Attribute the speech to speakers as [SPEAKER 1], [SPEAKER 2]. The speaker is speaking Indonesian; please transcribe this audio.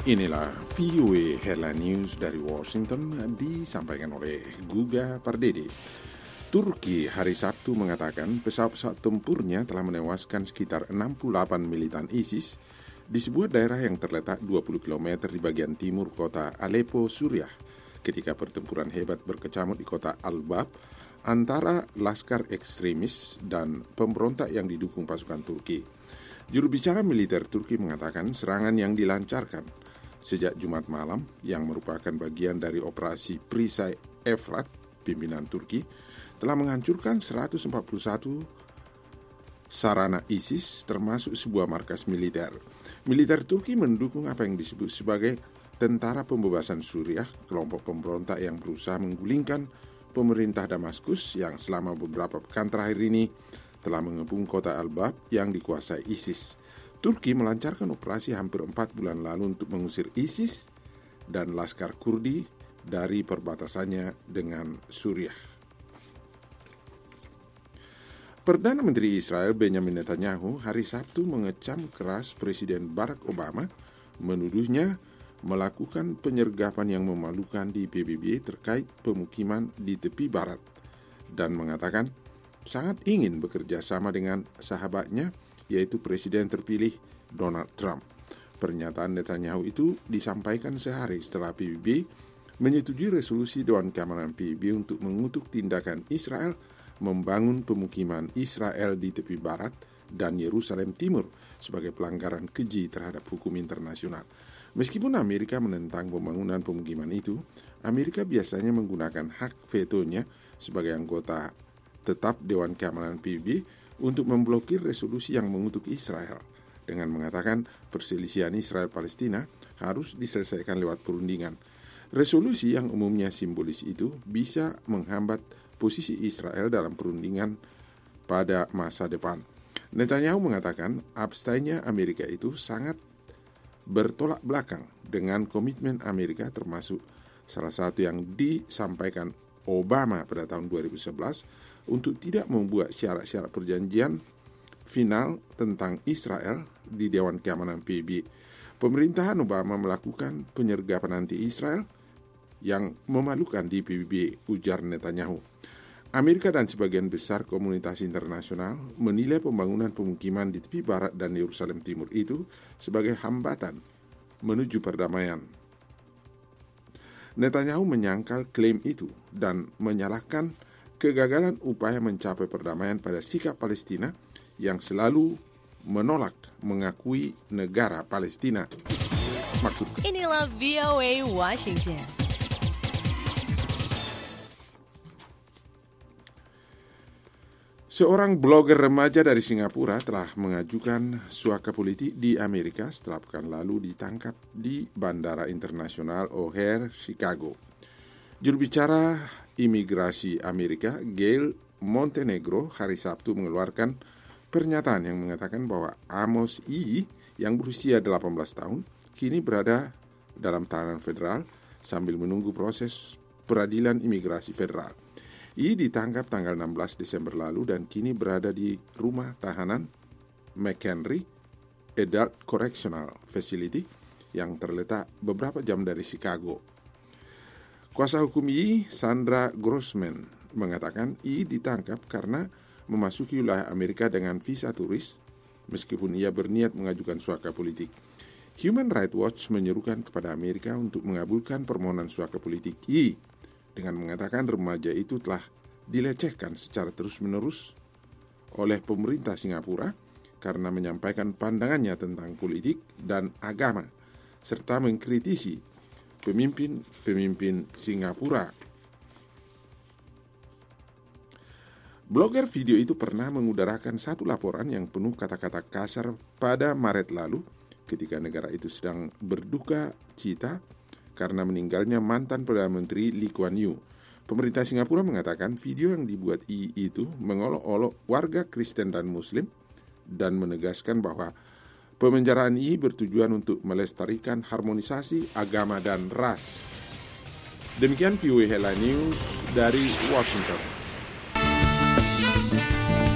[SPEAKER 1] Inilah VOA Headline News dari Washington disampaikan oleh Guga Pardede. Turki hari Sabtu mengatakan pesawat-pesawat tempurnya telah menewaskan sekitar 68 militan ISIS di sebuah daerah yang terletak 20 km di bagian timur kota Aleppo, Suriah, ketika pertempuran hebat berkecamuk di kota Al-Bab antara laskar ekstremis dan pemberontak yang didukung pasukan Turki. Juru bicara militer Turki mengatakan serangan yang dilancarkan sejak Jumat malam yang merupakan bagian dari operasi Perisai Efrat pimpinan Turki telah menghancurkan 141 sarana ISIS termasuk sebuah markas militer. Militer Turki mendukung apa yang disebut sebagai tentara pembebasan Suriah, kelompok pemberontak yang berusaha menggulingkan pemerintah Damaskus yang selama beberapa pekan terakhir ini telah mengepung kota Al-Bab yang dikuasai ISIS. Turki melancarkan operasi hampir 4 bulan lalu untuk mengusir ISIS dan laskar Kurdi dari perbatasannya dengan Suriah. Perdana Menteri Israel Benjamin Netanyahu hari Sabtu mengecam keras Presiden Barack Obama, menuduhnya melakukan penyergapan yang memalukan di PBB terkait pemukiman di tepi barat dan mengatakan sangat ingin bekerja sama dengan sahabatnya, yaitu Presiden terpilih Donald Trump. Pernyataan Netanyahu itu disampaikan sehari setelah PBB menyetujui resolusi Dewan Keamanan PBB untuk mengutuk tindakan Israel membangun pemukiman Israel di tepi barat dan Yerusalem Timur sebagai pelanggaran keji terhadap hukum internasional. Meskipun Amerika menentang pembangunan pemukiman itu, Amerika biasanya menggunakan hak vetonya sebagai anggota tetap Dewan Keamanan PBB untuk memblokir resolusi yang mengutuk Israel dengan mengatakan perselisihan Israel-Palestina harus diselesaikan lewat perundingan. Resolusi yang umumnya simbolis itu bisa menghambat posisi Israel dalam perundingan pada masa depan. Netanyahu mengatakan abstainnya Amerika itu sangat bertolak belakang dengan komitmen Amerika, termasuk salah satu yang disampaikan Obama pada tahun 2011 untuk tidak membuat syarat-syarat perjanjian final tentang Israel di Dewan Keamanan PBB. Pemerintahan Obama melakukan penyergapan anti-Israel yang memalukan di PBB, ujar Netanyahu. Amerika dan sebagian besar komunitas internasional menilai pembangunan pemukiman di tepi barat dan Yerusalem Timur itu sebagai hambatan menuju perdamaian. Netanyahu menyangkal klaim itu dan menyalahkan kegagalan upaya mencapai perdamaian pada sikap Palestina yang selalu menolak mengakui negara Palestina.
[SPEAKER 2] Inilah VOA Washington.
[SPEAKER 1] Seorang blogger remaja dari Singapura telah mengajukan suaka politik di Amerika setelah pekan lalu ditangkap di Bandara Internasional O'Hare, Chicago. Juru bicara imigrasi Amerika, Gail Montenegro, hari Sabtu mengeluarkan pernyataan yang mengatakan bahwa Amos E. yang berusia 18 tahun kini berada dalam tahanan federal sambil menunggu proses peradilan imigrasi federal. E. ditangkap tanggal 16 Desember lalu dan kini berada di rumah tahanan McHenry Adult Correctional Facility yang terletak beberapa jam dari Chicago. Kuasa hukum I, Sandra Grossman, mengatakan I ditangkap karena memasuki wilayah Amerika dengan visa turis, meskipun ia berniat mengajukan suaka politik. Human Rights Watch menyerukan kepada Amerika untuk mengabulkan permohonan suaka politik I, dengan mengatakan remaja itu telah dilecehkan secara terus-menerus oleh pemerintah Singapura karena menyampaikan pandangannya tentang politik dan agama, serta mengkritisi pemimpin Singapura. Blogger video itu pernah mengudarakan satu laporan yang penuh kata-kata kasar pada Maret lalu ketika negara itu sedang berduka cita karena meninggalnya mantan Perdana Menteri Lee Kuan Yew. Pemerintah Singapura mengatakan video yang dibuat itu mengolok-olok warga Kristen dan Muslim dan menegaskan bahwa pemenjaraan bertujuan untuk melestarikan harmonisasi agama dan ras. Demikian VOA Headline News dari Washington.